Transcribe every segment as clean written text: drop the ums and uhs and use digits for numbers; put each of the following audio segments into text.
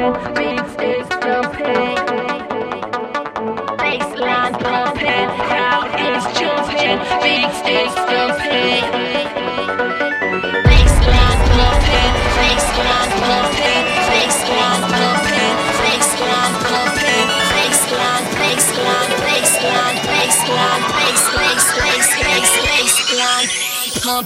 pumping, beats is jumping. Baseline pumping, crowd is jumping, beats is jumping. Baseline pumping, baseline pumping, baseline pumping, baseline pumping, baseline, baseline, baseline, baseline, baseline pump.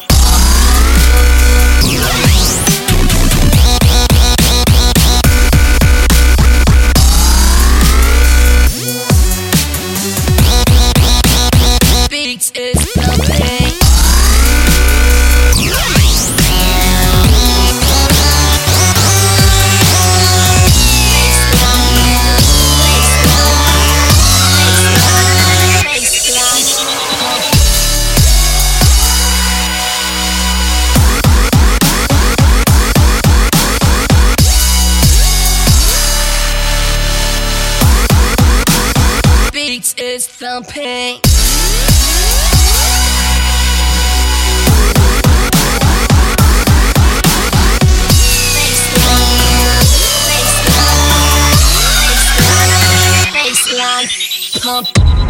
Beats is jumping. Beats is thumping. Baseline pump.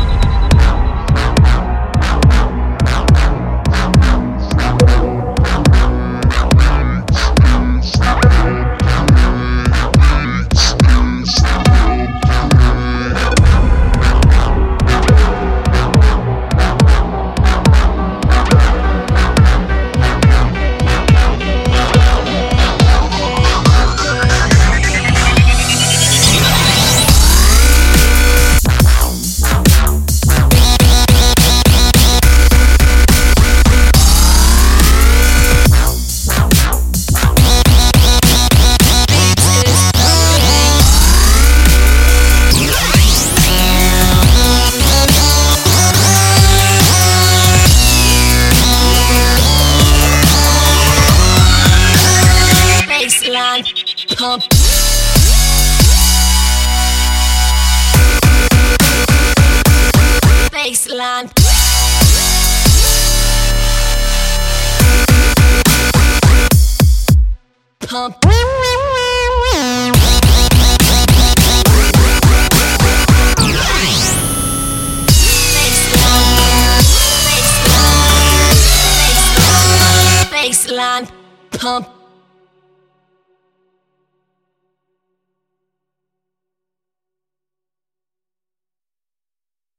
Baseline pump. Baseline pump. Baseline pump.